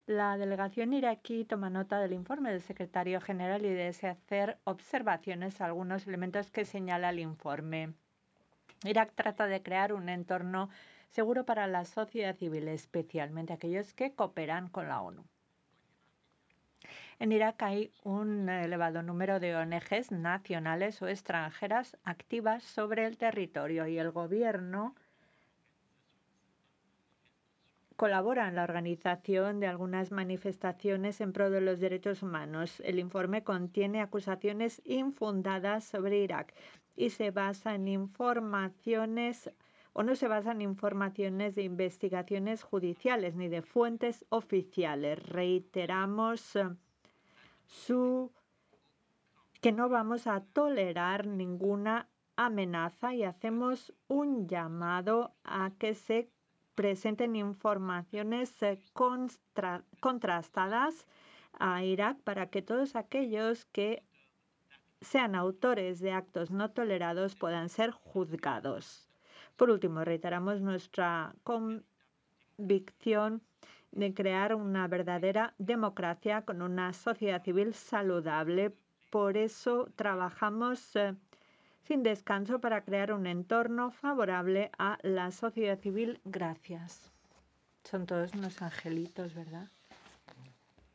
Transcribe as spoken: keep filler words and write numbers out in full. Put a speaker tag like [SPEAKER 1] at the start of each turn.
[SPEAKER 1] La delegación iraquí toma nota del informe del secretario general y desea hacer observaciones a algunos elementos que señala el informe. Irak trata de crear un entorno seguro para la sociedad civil, especialmente aquellos que cooperan con la ONU. En Irak hay un elevado número de O N Ges nacionales o extranjeras activas sobre el territorio y el gobierno colabora en la organización de algunas manifestaciones en pro de los derechos humanos. El informe contiene acusaciones infundadas sobre Irak y se basa en informaciones o no se basa en informaciones de investigaciones judiciales ni de fuentes oficiales. Reiteramos su que no vamos a tolerar ninguna amenaza y hacemos un llamado a que se presenten informaciones contra, contrastadas a Irak para que todos aquellos que sean autores de actos no tolerados puedan ser juzgados. Por último, reiteramos nuestra convicción de crear una verdadera democracia con una sociedad civil saludable. Por eso trabajamos eh, sin descanso para crear un entorno favorable a la sociedad civil. Gracias. Son todos unos angelitos, ¿verdad?